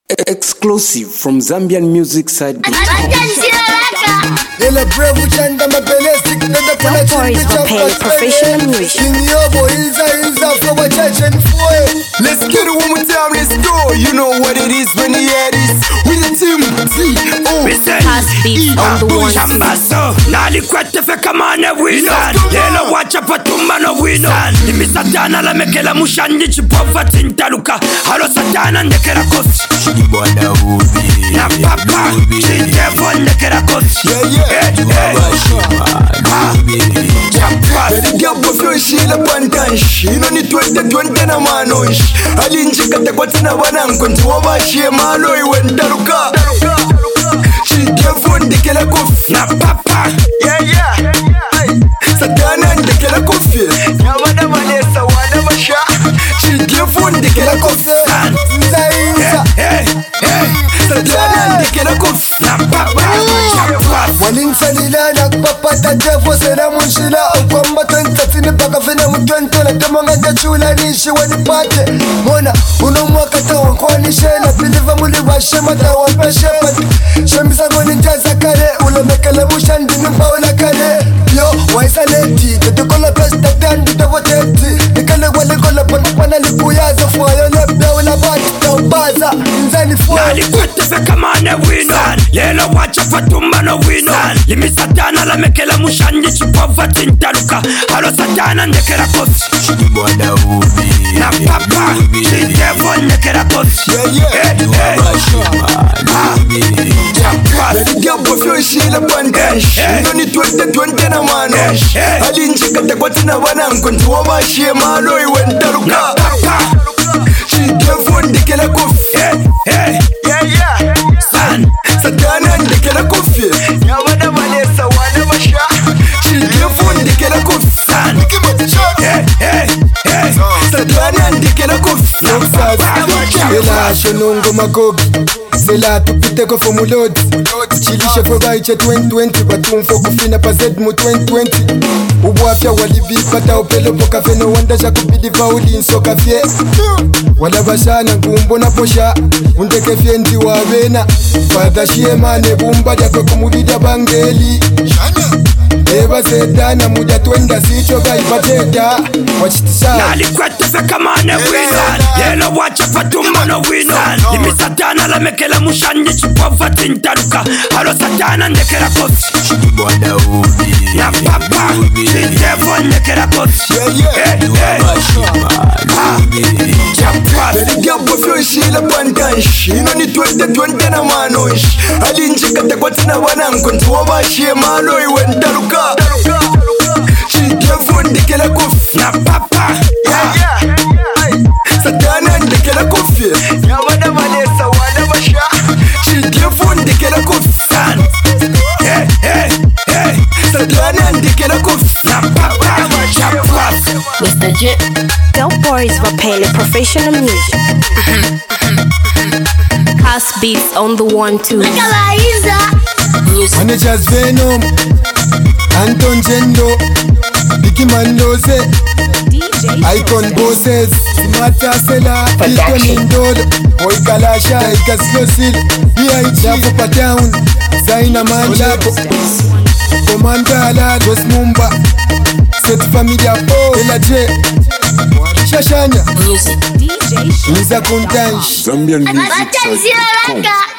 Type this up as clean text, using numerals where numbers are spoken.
Exclusive from Zambian Music Site. Don't worry, we're paying professional music. Let's get it one more time, let's go. You know what it is when you hear this. With the team, Pass beats on the one. Chambaso, nali kwete feka mane wina. Lelo wacha patumba no wino. Limi satana la mekela mushandi chipova tintaluka. Halo satana ndekera kosi. Shibwana ubi. Na papa, chidevo ndekera kosi. Diabo fyoshila pantanshi. Ino ni 2020 na manonshi. Alinjika tekwatina wananko ntiwabashie malo iwe ndaluka. Chidevo ndekera kofi. Na papa, Satana ndekera kofi. Nyabana manesa wana masha. Chidevo ndekera kofi. Satana ndekera kofi. na papa, walinsalila nakupapata devo sera munshila ukwamba 2013 mpaka vina mutwentola temanga jachula nishi wanipate mona unomwaka tawankwonishena biliva muli washema tawampeshepati shemisango ninjaza kale ulemekele mushandini mbaula kale yo waisaleti tetukola pesta tandi tavoteti nikale walikola panapana likuyaza fwayo lebyaula bati taubaza inzani fwayo nali kwete feka mane wino. Lelo wacha patumba no wino. Limi satana la mekela mushandi chipova tintaluka. Halo satana ndekera kosi. Shibwana ubi. Na papa, chidevo ndekera kosi. Diabo fyoshila pantanshi. Ino ni 2020 na manonshi. Alinjika tekwatina wananko ntiwabashie malo iwe ndaluka. Chidevo ndekera kofi. Satana ndekera kofi. Nyabana manesa wana masha. Chidevo ndekera kofi. Satana ndekera kofi. Ela shonongo magogi Sela tupiteko formulodi Chilishe fobayiche 2020 Batumfo kufina pazed mu 2020 Ubuafya walibipata upelopo kafeno wandasha kubidi vauli insoka fye Wala bashana ngumbona posha Undeke fye ndi wabena Fadha shiemane bumba Jakwe kumulida bangeli Eba zedana muja twenda sicho gaipateta Wachitisha nali kwete feka mane wino. Lelo wacha patumba no wino. Limi satana la mekela mushandi chipova tintaluka. Halo satana ndekera kosi. Shibwana ubi. Na papa, chidevo ndekera kosi. Diabo fyoshila pantanshi. Ino ni 2020 na manonshi. Alinjika tekwatina wananko ntiwabashie malo iwe ndaluka. Chidevo ndekera kofi. Na papa, Satana ndekera kofi. Nyabana manesa wana masha. Chidevo ndekera kofi. Satana ndekera kofi. na papa, Mr. J. Don't worry, we're paying professional music. Pass beats on the one too. Music. Managers Venom Anton Jendo Biggie Mandose Icon Bosses Mata Sela Ito Mindolo Boy Kalasha Ika Slosil B.I.G. Japo Patown Zaina Manjapo Komanda Ala Dos Mumba Set Familia Po Ela J Shashanya Music. Niza Kuntansh Zambian Music Site.